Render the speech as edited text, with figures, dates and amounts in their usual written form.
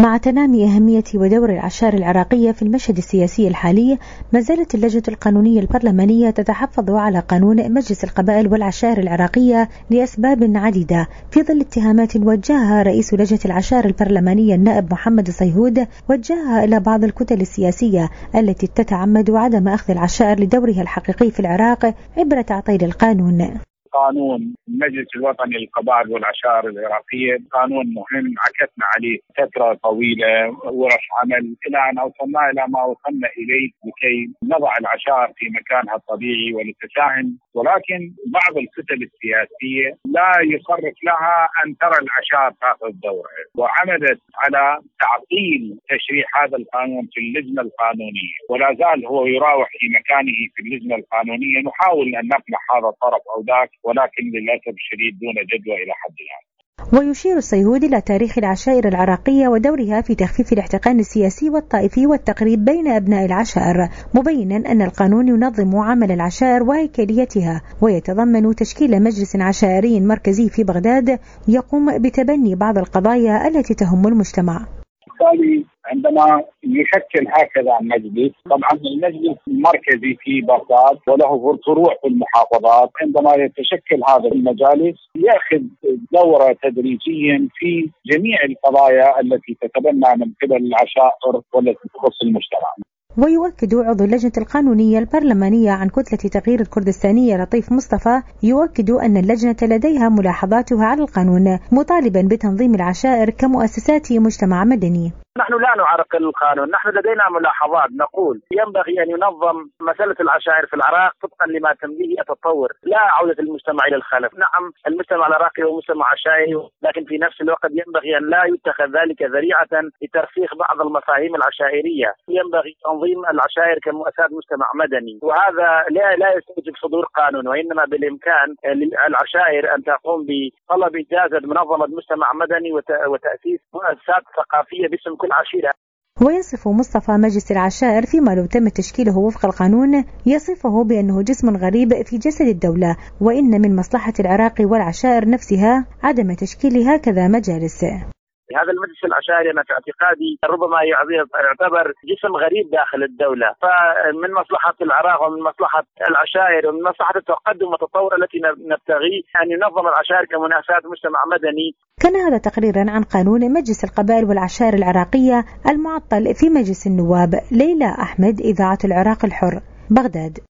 مع تنامي أهمية ودور العشائر العراقية في المشهد السياسي الحالي، ما زالت اللجنة القانونية البرلمانية تتحفظ على قانون مجلس القبائل والعشائر العراقية لأسباب عديدة، في ظل اتهامات وجهها رئيس لجنة العشائر البرلمانية النائب محمد الصيهود وجهها إلى بعض الكتل السياسية التي تتعمد عدم أخذ العشائر لدورها الحقيقي في العراق عبر تعطيل القانون. قانون المجلس الوطني للقبائل والعشائر العراقية قانون مهم، عكسنا عليه فترة طويلة ورش عمل إلى أن وصلنا إلى ما وصلنا إليه لكي نضع العشائر في مكانها الطبيعي ولتساهم، ولكن بعض الكتل السياسية لا يصرف لها أن ترى العشائر تأخذ دورها، وعمدت على تعطيل تشريع هذا القانون في اللجنة القانونية، ولا زال هو يراوح في مكانه في اللجنة القانونية. نحاول أن نقنع هذا الطرف أو ذاك، ولكن للأسف الشديد دون جدوى إلى حد الآن. ويشير الصيهود إلى تاريخ العشائر العراقية ودورها في تخفيف الاحتقان السياسي والطائفي والتقريب بين أبناء العشائر، مبينا أن القانون ينظم عمل العشائر وهيكليتها، ويتضمن تشكيل مجلس عشائري مركزي في بغداد يقوم بتبني بعض القضايا التي تهم المجتمع. عندما يشكل هكذا مجلس، طبعا المجلس المركزي في بغداد وله فروع في المحافظات، عندما يتشكل هذا المجالس يأخذ دورة تدريجيا في جميع القضايا التي تتبنى من قبل العشائر والتي تخص المجتمع. ويؤكد عضو اللجنة القانونية البرلمانية عن كتلة تغيير الكردستانية لطيف مصطفى يؤكد أن اللجنة لديها ملاحظاتها على القانون، مطالبا بتنظيم العشائر كمؤسسات مجتمع مدني. نحن لا نعرقل القانون، نحن لدينا ملاحظات، نقول ينبغي أن ينظم مسألة العشائر في العراق طبقا لما تمليه التطور، لا عودة المجتمع إلى الخلف. نعم المجتمع العراقي هو مجتمع عشائري، لكن في نفس الوقت ينبغي أن لا يتخذ ذلك ذريعة لترسيخ بعض المفاهيم العشائرية. ينبغي تنظيم العشائر كمؤسسات مجتمع مدني، وهذا لا يستوجب صدور قانون، وإنما بالإمكان للعشائر أن تقوم بطلب إجازة منظمة مجتمع مدني وتأسيس مؤسسات ثقافية باسم كل عشيرة. ويصف مصطفى مجلس العشائر فيما لو تم تشكيله وفق القانون يصفه بأنه جسم غريب في جسد الدولة، وإن من مصلحة العراق والعشائر نفسها عدم تشكيل هكذا مجالس. هذا المجلس العشائري أنا في اعتقادي ربما يعتبر جسم غريب داخل الدولة، فمن مصلحة العراق ومن مصلحة العشائر ومن مصلحة التقدم والتطور التي نبتغي أن ينظم العشائر كمنافسات مجتمع مدني. كان هذا تقريرا عن قانون مجلس القبائل والعشائر العراقية المعطل في مجلس النواب. ليلى أحمد، إذاعة العراق الحر، بغداد.